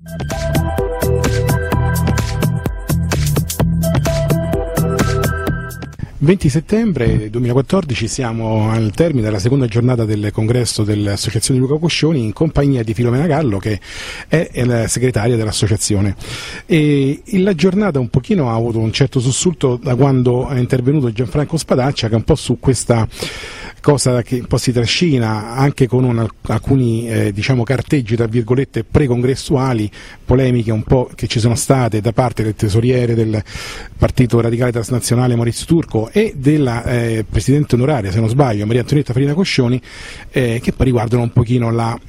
«20 settembre 2014 siamo al termine della seconda giornata del congresso dell'Associazione Luca Coscioni in compagnia di Filomena Gallo, che è la segretaria dell'associazione. E la giornata un pochino ha avuto un certo sussulto da quando è intervenuto Gianfranco Spadaccia, che è un po' su questa cosa che un po' si trascina anche con alcuni carteggi tra virgolette precongressuali, polemiche un po' che ci sono state da parte del tesoriere del Partito Radicale Transnazionale Maurizio Turco e della presidente onoraria, se non sbaglio, Maria Antonietta Farina Coscioni, che poi riguardano un pochino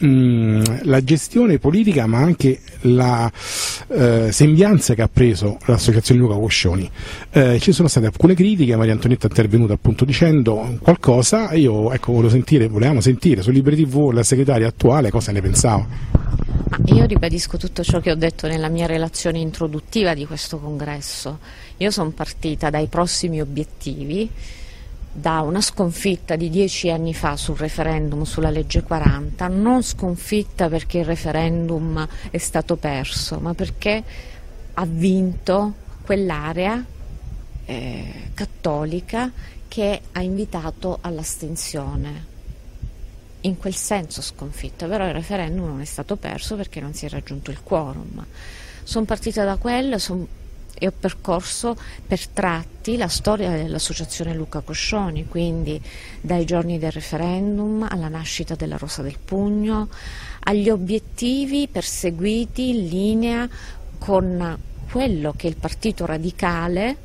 la gestione politica, ma anche la sembianza che ha preso l'associazione Luca Coscioni. Ci sono state alcune critiche, Maria Antonietta è intervenuta appunto dicendo qualcosa. Io volevamo sentire su Liberi TV la segretaria attuale cosa ne pensava. Io ribadisco tutto ciò che ho detto nella mia relazione introduttiva di questo congresso. Io sono partita dai prossimi obiettivi, da una sconfitta di 10 anni fa sul referendum sulla legge 40, non sconfitta perché il referendum è stato perso, ma perché ha vinto quell'area cattolica che ha invitato all'astensione. In quel senso sconfitta, però il referendum non è stato perso perché non si è raggiunto il quorum. Sono partita da quello e ho percorso per tratti la storia dell'associazione Luca Coscioni, quindi dai giorni del referendum alla nascita della Rosa del Pugno, agli obiettivi perseguiti in linea con quello che il Partito Radicale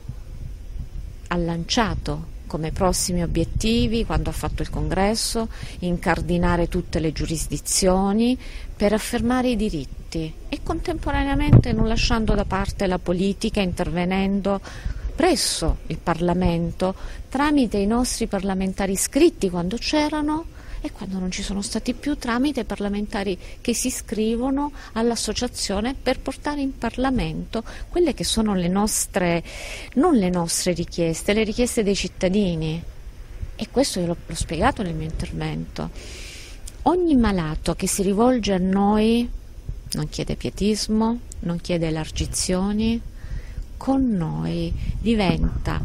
ha lanciato come prossimi obiettivi quando ha fatto il congresso: incardinare tutte le giurisdizioni per affermare i diritti e contemporaneamente non lasciando da parte la politica, intervenendo presso il Parlamento tramite i nostri parlamentari iscritti quando c'erano e quando non ci sono stati più, tramite parlamentari che si iscrivono all'associazione per portare in Parlamento quelle che sono le nostre, non le nostre richieste, le richieste dei cittadini. E questo io l'ho spiegato nel mio intervento. Ogni malato che si rivolge a noi non chiede pietismo, non chiede elargizioni, con noi diventa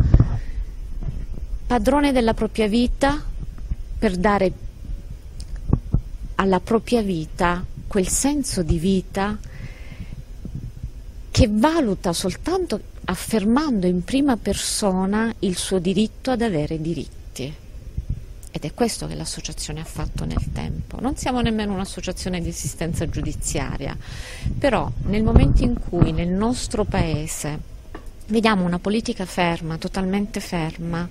padrone della propria vita per dare alla propria vita quel senso di vita che valuta soltanto affermando in prima persona il suo diritto ad avere diritti. Ed è questo che l'associazione ha fatto nel tempo. Non siamo nemmeno un'associazione di assistenza giudiziaria, però nel momento in cui nel nostro paese vediamo una politica ferma, totalmente ferma,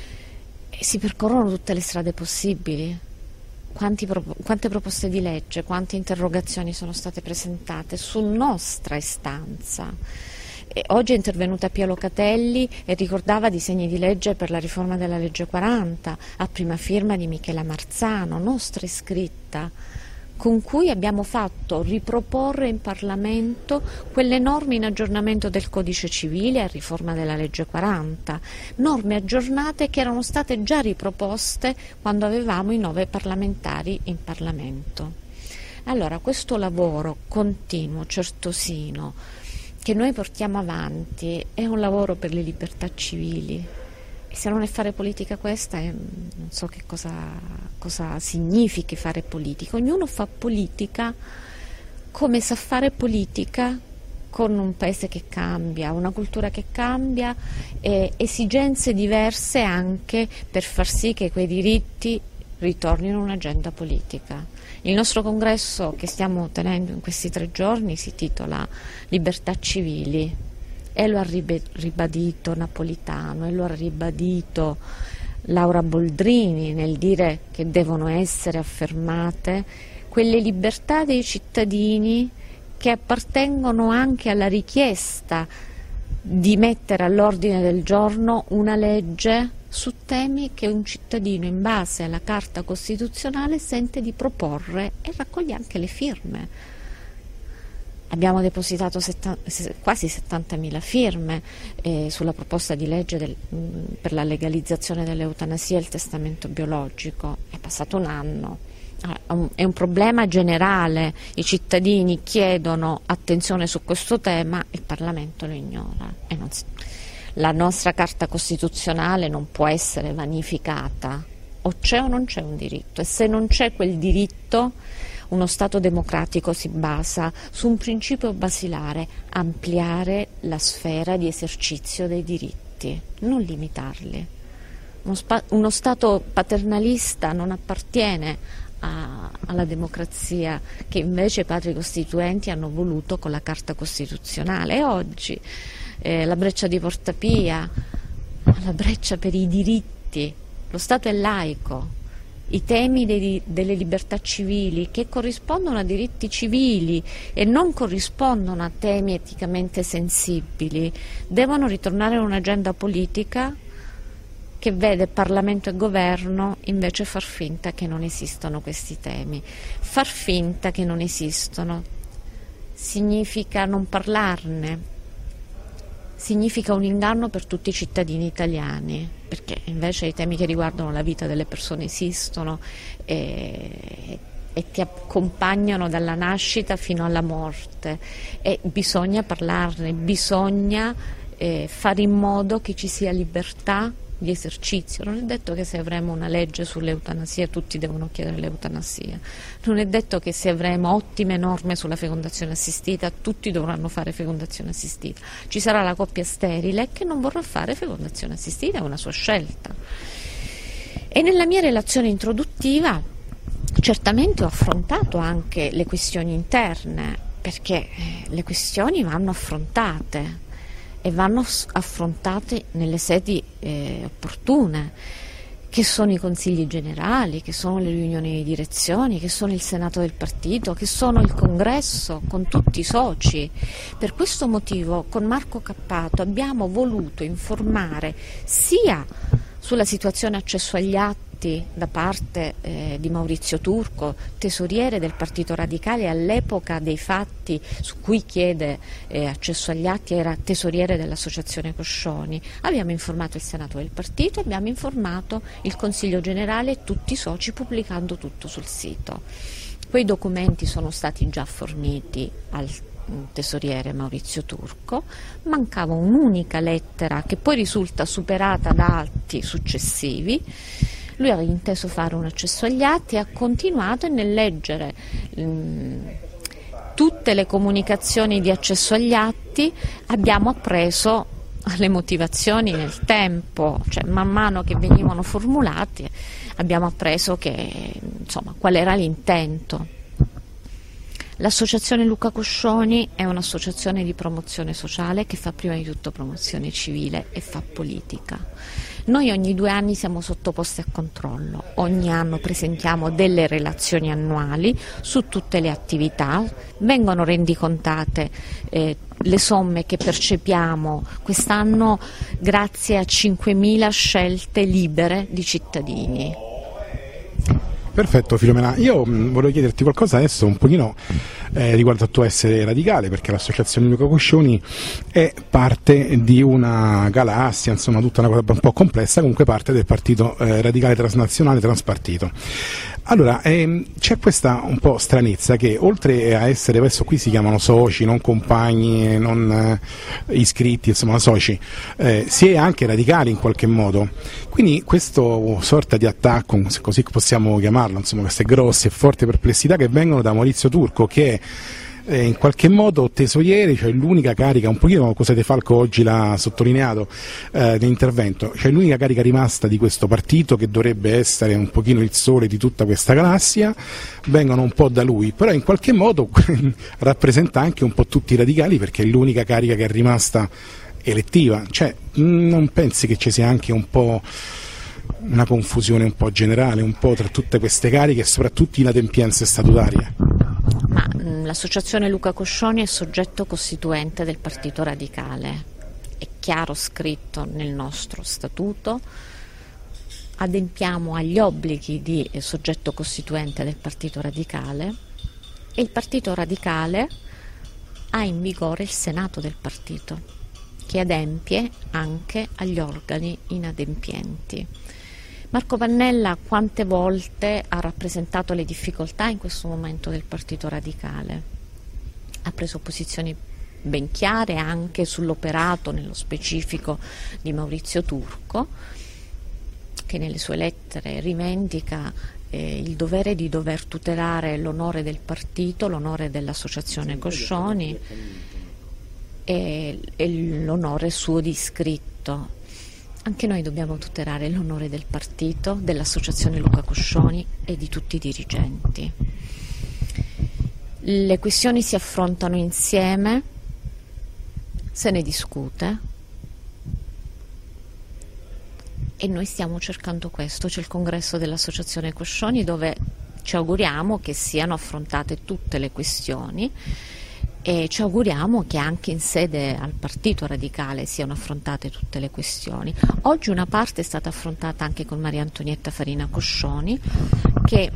si percorrono tutte le strade possibili. Quante proposte di legge, quante interrogazioni sono state presentate su nostra istanza. E oggi è intervenuta Pia Locatelli e ricordava disegni di legge per la riforma della legge 40, a prima firma di Michela Marzano, nostra iscritta, con cui abbiamo fatto riproporre in Parlamento quelle norme in aggiornamento del Codice Civile a riforma della legge 40, norme aggiornate che erano state già riproposte quando avevamo i 9 parlamentari in Parlamento. Allora, questo lavoro continuo, certosino, che noi portiamo avanti è un lavoro per le libertà civili. E se non è fare politica questa, non so che cosa significhi fare politica. Ognuno fa politica come sa fare politica, con un paese che cambia, una cultura che cambia, esigenze diverse anche per far sì che quei diritti ritornino in un'agenda politica. Il nostro congresso che stiamo tenendo in questi 3 giorni si titola Libertà civili. E lo ha ribadito Napolitano, e lo ha ribadito Laura Boldrini nel dire che devono essere affermate quelle libertà dei cittadini che appartengono anche alla richiesta di mettere all'ordine del giorno una legge su temi che un cittadino in base alla Carta Costituzionale sente di proporre e raccoglie anche le firme. Abbiamo depositato quasi 70.000 firme sulla proposta di legge per la legalizzazione dell'eutanasia e il testamento biologico. È passato un anno È un problema generale, i cittadini chiedono attenzione su questo tema e il Parlamento lo ignora. La nostra Carta Costituzionale non può essere vanificata, o c'è o non c'è un diritto, e se non c'è quel diritto, uno Stato democratico si basa su un principio basilare: ampliare la sfera di esercizio dei diritti, non limitarli. Uno Stato paternalista non appartiene alla democrazia che invece i padri costituenti hanno voluto con la Carta Costituzionale. E oggi la breccia di Porta Pia, la breccia per i diritti, lo Stato è laico, i temi delle libertà civili che corrispondono a diritti civili e non corrispondono a temi eticamente sensibili devono ritornare in un'agenda politica che vede Parlamento e Governo invece far finta che non esistano questi temi. Far finta che non esistono significa non parlarne, significa un inganno per tutti i cittadini italiani, perché invece i temi che riguardano la vita delle persone esistono e ti accompagnano dalla nascita fino alla morte, e bisogna parlarne, bisogna fare in modo che ci sia libertà di esercizio. Non è detto che se avremo una legge sull'eutanasia tutti devono chiedere l'eutanasia, non è detto che se avremo ottime norme sulla fecondazione assistita tutti dovranno fare fecondazione assistita. Ci sarà la coppia sterile che non vorrà fare fecondazione assistita, è una sua scelta. E nella mia relazione introduttiva certamente ho affrontato anche le questioni interne, perché le questioni vanno affrontate e vanno affrontate nelle sedi opportune, che sono i consigli generali, che sono le riunioni di direzione, che sono il Senato del partito, che sono il congresso con tutti i soci. Per questo motivo con Marco Cappato abbiamo voluto informare sia sulla situazione accesso agli atti da parte di Maurizio Turco, tesoriere del Partito Radicale, all'epoca dei fatti su cui chiede accesso agli atti era tesoriere dell'Associazione Coscioni. Abbiamo informato il Senato del partito, abbiamo informato il Consiglio Generale e tutti i soci, pubblicando tutto sul sito. Quei documenti sono stati già forniti al tesoriere Maurizio Turco, mancava un'unica lettera che poi risulta superata da atti successivi. Lui aveva inteso fare un accesso agli atti e ha continuato, e nel leggere tutte le comunicazioni di accesso agli atti abbiamo appreso le motivazioni nel tempo, cioè man mano che venivano formulati abbiamo appreso qual era l'intento. L'associazione Luca Coscioni è un'associazione di promozione sociale che fa prima di tutto promozione civile e fa politica. Noi ogni 2 anni siamo sottoposti a controllo, ogni anno presentiamo delle relazioni annuali su tutte le attività, vengono rendicontate le somme che percepiamo quest'anno grazie a 5.000 scelte libere di cittadini. Perfetto Filomena, io volevo chiederti qualcosa adesso un pochino riguardo al tuo essere radicale, perché l'associazione Luca Coscioni è parte di una galassia, insomma tutta una cosa un po' complessa, comunque parte del partito radicale transnazionale transpartito. Allora, c'è questa un po' stranezza che oltre a essere, adesso qui si chiamano soci, non compagni, non iscritti, insomma soci, si è anche radicali in qualche modo. Quindi questo sorta di attacco, se così possiamo chiamarlo, insomma queste grosse e forti perplessità che vengono da Maurizio Turco, che è in qualche modo tesoriere, cioè l'unica carica, un pochino cosa De Falco oggi l'ha sottolineato nell'intervento, cioè l'unica carica rimasta di questo partito che dovrebbe essere un pochino il sole di tutta questa galassia, vengono un po' da lui, però in qualche modo rappresenta anche un po' tutti i radicali, perché è l'unica carica che è rimasta elettiva. Cioè non pensi che ci sia anche un po' una confusione un po' generale, un po' tra tutte queste cariche e soprattutto inadempienze statutarie? Ma l'associazione Luca Coscioni è soggetto costituente del Partito Radicale, è chiaro scritto nel nostro statuto, adempiamo agli obblighi di soggetto costituente del Partito Radicale e il Partito Radicale ha in vigore il Senato del partito, che adempie anche agli organi inadempienti. Marco Pannella quante volte ha rappresentato le difficoltà in questo momento del Partito Radicale, ha preso posizioni ben chiare anche sull'operato nello specifico di Maurizio Turco, che nelle sue lettere rivendica il dovere di dover tutelare l'onore del partito, l'onore dell'associazione Coscioni e l'onore suo di iscritto. Anche noi dobbiamo tutelare l'onore del partito, dell'associazione Luca Coscioni e di tutti i dirigenti. Le questioni si affrontano insieme, se ne discute e noi stiamo cercando questo. C'è il congresso dell'associazione Coscioni dove ci auguriamo che siano affrontate tutte le questioni e ci auguriamo che anche in sede al Partito Radicale siano affrontate tutte le questioni. Oggi una parte è stata affrontata anche con Maria Antonietta Farina Coscioni, che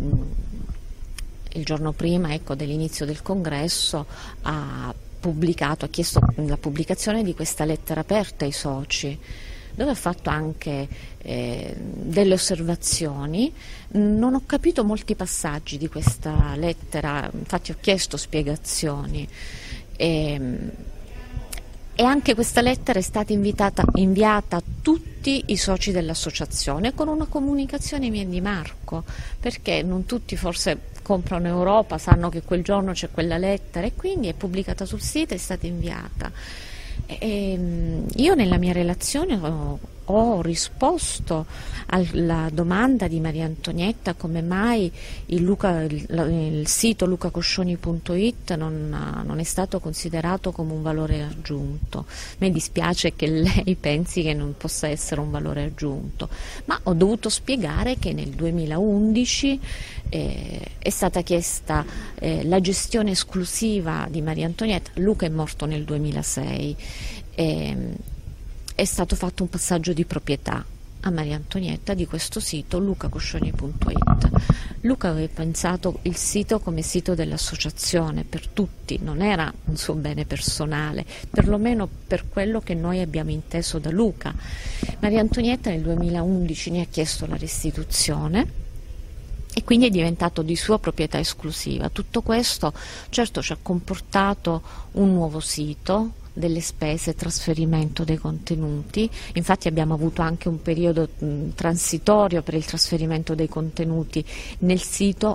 il giorno prima, dell'inizio del congresso ha chiesto la pubblicazione di questa lettera aperta ai soci, dove ha fatto anche delle osservazioni. Non ho capito molti passaggi di questa lettera, infatti ho chiesto spiegazioni e anche questa lettera è stata inviata a tutti i soci dell'associazione con una comunicazione mia di Marco, perché non tutti forse comprano Europa, sanno che quel giorno c'è quella lettera e quindi è pubblicata sul sito, è stata inviata. Io nella mia relazione ho risposto alla domanda di Maria Antonietta come mai il sito lucacoscioni.it non è stato considerato come un valore aggiunto. Mi dispiace che lei pensi che non possa essere un valore aggiunto, ma ho dovuto spiegare che nel 2011 è stata chiesta la gestione esclusiva di Maria Antonietta. Luca è morto nel 2006, è stato fatto un passaggio di proprietà a Maria Antonietta di questo sito lucacoscioni.it. Luca aveva pensato il sito come sito dell'associazione per tutti, non era un suo bene personale, perlomeno per quello che noi abbiamo inteso da Luca. Maria Antonietta nel 2011 ne ha chiesto la restituzione e quindi è diventato di sua proprietà esclusiva. Tutto questo certo ci ha comportato un nuovo sito, delle spese, trasferimento dei contenuti, infatti abbiamo avuto anche un periodo transitorio per il trasferimento dei contenuti nel sito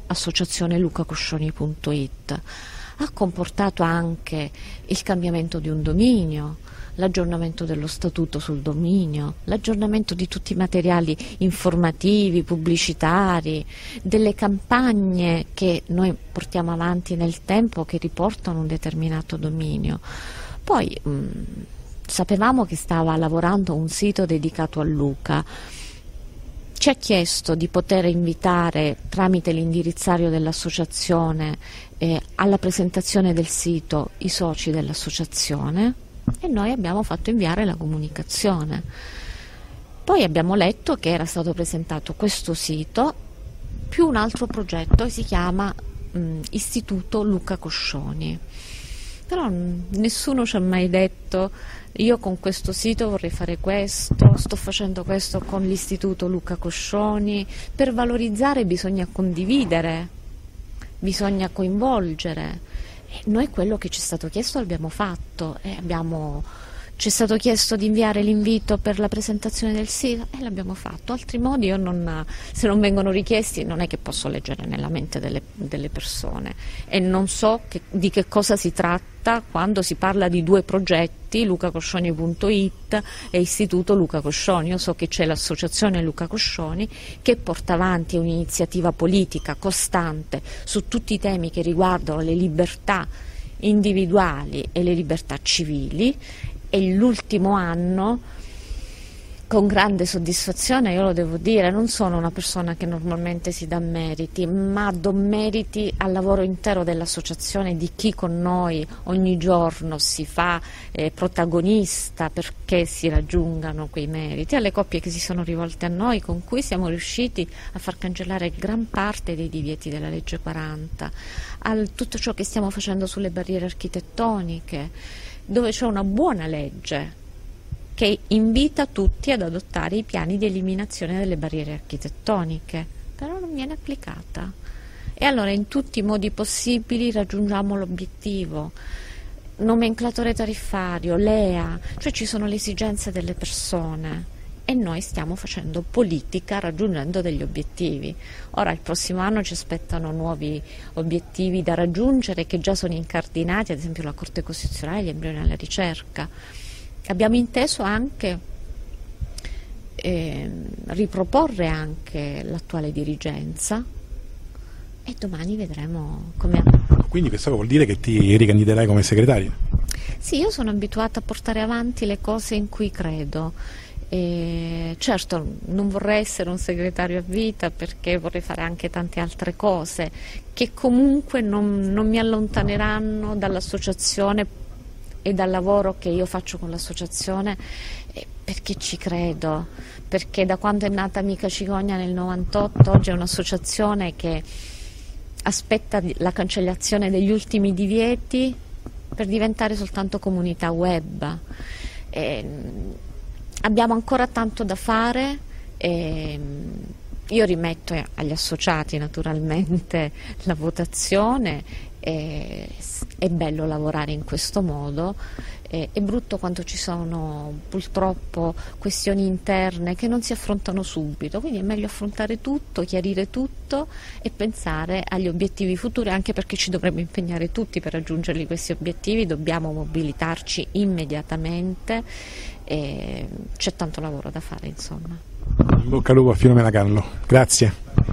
associazionelucacoscioni.it. Ha comportato anche il cambiamento di un dominio, l'aggiornamento dello statuto sul dominio, l'aggiornamento di tutti i materiali informativi, pubblicitari, delle campagne che noi portiamo avanti nel tempo che riportano un determinato dominio. Poi sapevamo che stava lavorando un sito dedicato a Luca, ci ha chiesto di poter invitare tramite l'indirizzario dell'associazione alla presentazione del sito i soci dell'associazione e noi abbiamo fatto inviare la comunicazione. Poi abbiamo letto che era stato presentato questo sito più un altro progetto che si chiama Istituto Luca Coscioni. Però nessuno ci ha mai detto io con questo sito vorrei fare questo, sto facendo questo con l'Istituto Luca Coscioni. Per valorizzare bisogna condividere, bisogna coinvolgere. E noi quello che ci è stato chiesto l'abbiamo fatto, ci è stato chiesto di inviare l'invito per la presentazione del sito e l'abbiamo fatto. Altri modi se non vengono richiesti non è che posso leggere nella mente delle persone e non so di che cosa si tratta quando si parla di due progetti, lucacoscioni.it e Istituto Luca Coscioni. Io so che c'è l'associazione Luca Coscioni che porta avanti un'iniziativa politica costante su tutti i temi che riguardano le libertà individuali e le libertà civili. E l'ultimo anno, con grande soddisfazione, io lo devo dire, non sono una persona che normalmente si dà meriti, ma do meriti al lavoro intero dell'associazione, di chi con noi ogni giorno si fa protagonista perché si raggiungano quei meriti, alle coppie che si sono rivolte a noi, con cui siamo riusciti a far cancellare gran parte dei divieti della legge 40, a tutto ciò che stiamo facendo sulle barriere architettoniche, dove c'è una buona legge che invita tutti ad adottare i piani di eliminazione delle barriere architettoniche, però non viene applicata. E allora in tutti i modi possibili raggiungiamo l'obiettivo. Nomenclatore tariffario, LEA, cioè ci sono le esigenze delle persone e noi stiamo facendo politica raggiungendo degli obiettivi. Ora il prossimo anno ci aspettano nuovi obiettivi da raggiungere che già sono incardinati, ad esempio la Corte Costituzionale, gli embrioni alla ricerca. Abbiamo inteso anche riproporre anche l'attuale dirigenza e domani vedremo come andrà. Quindi questo vuol dire che ti ricandiderai come segretaria? Sì, io sono abituata a portare avanti le cose in cui credo. Certo, non vorrei essere un segretario a vita perché vorrei fare anche tante altre cose che comunque non mi allontaneranno dall'associazione e dal lavoro che io faccio con l'associazione, perché ci credo, perché da quando è nata Amica Cigogna nel 98 oggi è un'associazione che aspetta la cancellazione degli ultimi divieti per diventare soltanto comunità web. Abbiamo ancora tanto da fare. Io rimetto agli associati naturalmente la votazione. È bello lavorare in questo modo. È brutto quando ci sono purtroppo questioni interne che non si affrontano subito, quindi è meglio affrontare tutto, chiarire tutto e pensare agli obiettivi futuri, anche perché ci dovremmo impegnare tutti per raggiungere questi obiettivi, dobbiamo mobilitarci immediatamente e c'è tanto lavoro da fare, insomma. In bocca al lupo a Filomena Gallo, grazie.